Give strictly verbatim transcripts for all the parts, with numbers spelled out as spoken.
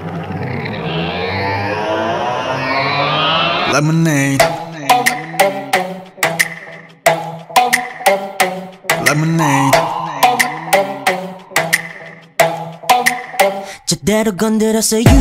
Lemonade, lemonade. 제대로 건드렸어 you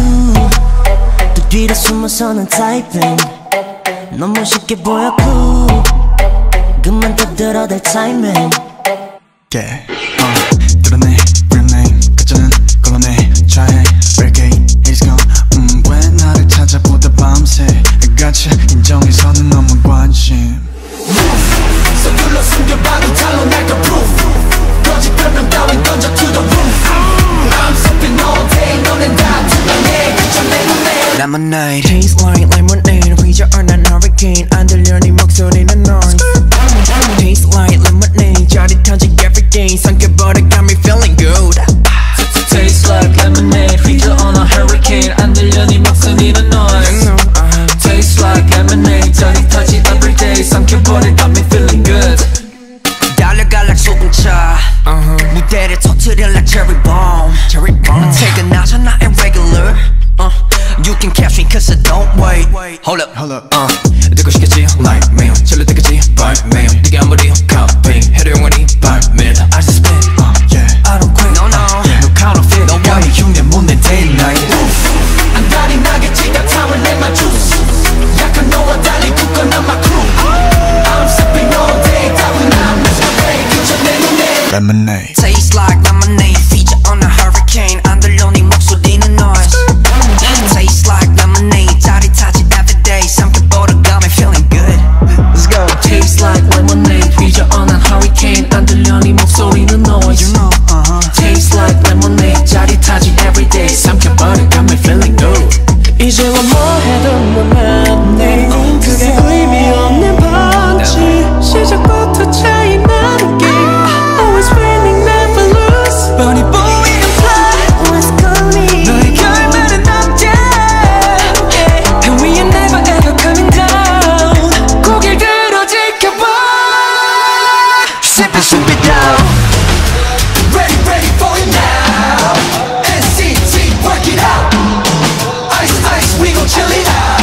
또 뒤로 숨어서는 typing 너무 쉽게 보여 cool 그만 더 들어댈 timing Yeah, uh, 드러내 real name 가짜는 걸러내 try barricade haters gone 음, 왜 나를 찾아보다 밤새 가차 인정해서는 너무 관심 서둘러 숨겨봐도 탈로 날까 proof 거짓 변명 따윈 던져 to the roof I'm sipping all day 너넨 다 드러내 그저 내 눈에 Lemonade Taste like lemonade 휘저어난 hurricane 안 들려 네 목소리는 noise Taste like lemonade 짜릿하지 everyday 삼켜버려 got me feeling good Taste like lemonade 휘저어난 hurricane 안 들려 네 목소리는 noise Taste like lemonade 짜릿하지 everyday 삼켜버려 got me feeling good 달려갈 like 소금차 uh-huh. 무대를 터뜨려 like cherry bomb cherry bomb 퇴근하자 나 irregular uh. You can catch me cause I don't wait Hold up, Hold up. uh. 듣고 싶겠지 like me 질릴 때까지 bite me 네가 아무리 copy 해도 영원히 bite me I just spin uh, yeah. I don't quit No, no yeah. No counterfeit No way 흉내 못내 day and night 안달이 나겠지 다 타올 내 my juice 약한 너와 달리 굳건한 my crew I'm sipping all day 따윈 안 masquerade 그저 내 눈에 Lemonade Taste like lemonade feature on a hurricane 안 들려 네 목소리는 noise Taste like lemonade 짜릿하지 everyday 삼켜버려 got me feeling good Let's go Taste like lemonade 휘저어난 hurricane 안 들려 네 목소리는 noise You know, uh-huh Taste like lemonade 짜릿하지 everyday 삼켜버려 got me feeling good 이제와 뭐 해도 넌 그게 의미 없는 반지 시작부터 차이 나는 게 Always winning never lose Bunny boy we can fly Let's go me 너의 결말은 언제 yeah. And we are never ever coming down 고개를 들어 지켜봐 Sip it, sip it down Ready, ready for it now N C T, work it out Ice, ice, we gon' chill it out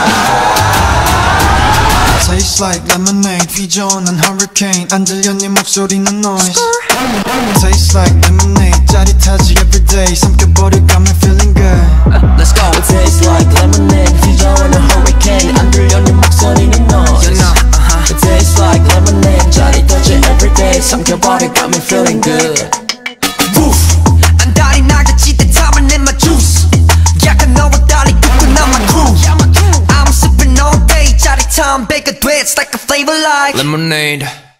Taste like lemonade 휘저어난 hurricane 안 들려 네 목소리는 noise Taste like lemonade 짜릿하지 everyday 삼켜버려 got me feeling good Let's go It tastes like lemonade 휘저어난 hurricane 안 들려 네 목소리는 noise You know, uh-huh It tastes like lemonade 짜릿하지 everyday 삼켜버려 got me feeling good Woof 안달이 나겠지 내 탐을 내 my juice 약간 너와 달리 굳건한 my crew I'm sipping all day 짜릿한 배가 돼 It's like a flavor like Lemonade